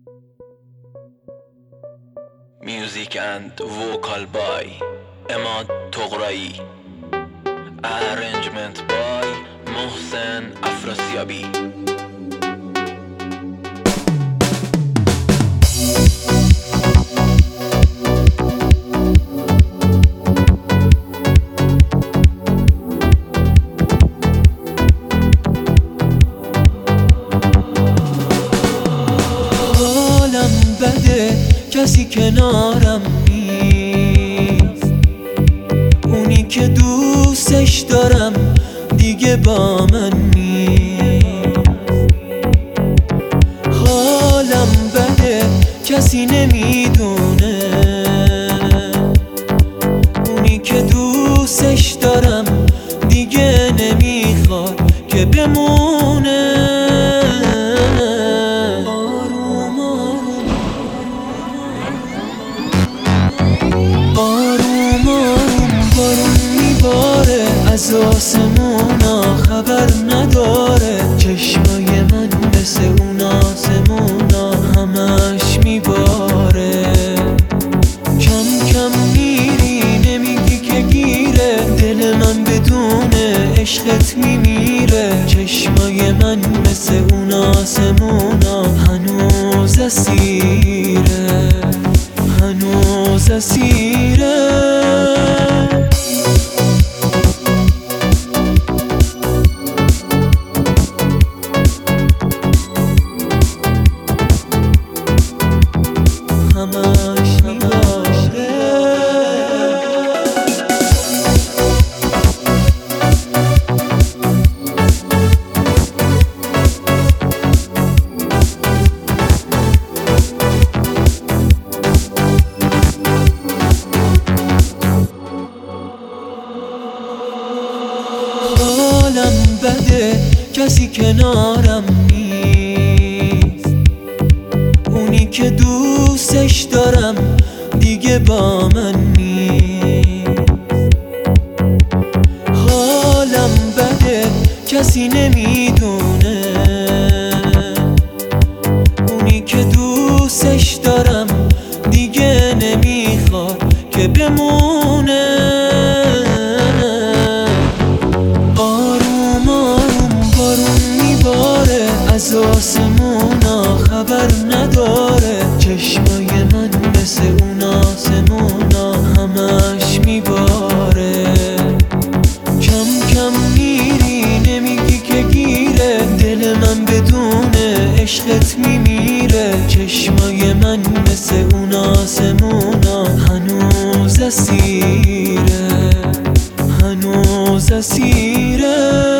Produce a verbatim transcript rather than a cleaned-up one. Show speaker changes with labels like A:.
A: Music and vocal by Emad Toghrai. Arrangement by Mohsen Afrasiabi.
B: کسی کنارم نیست، اونی که دوستش دارم دیگه با من نیست. حالم بده کسی نمیدونه، اونی که دوستش دارم دیگه نمیخواد که بمونه. آروم آروم بارون میباره از آسمونا، خبر نداره چشمای من مثل اون آسمونا همش میباره. کم کم میری نمیگی که گیره، دل من بدون عشقت میمیره. چشمای من مثل اون آسمونا هنوز اسیره، هنوز اسیره. همش میباره. حالم بده کسی کنارم نیست، اونی که دوستش دارم دیگه با من نیست. حالم بده کسی نمیدونه، اونی که دوستش دارم دیگه نمیخواد که بمونه. از آسمونا خبر نداره چشمای من مثل اون آسمونا همش میباره. کم کم میری نمیگی که گیره، دل من بدون عشقت میمیره. چشمای من مثل اون آسمونا هنوز اسیره، هنوز اسیره.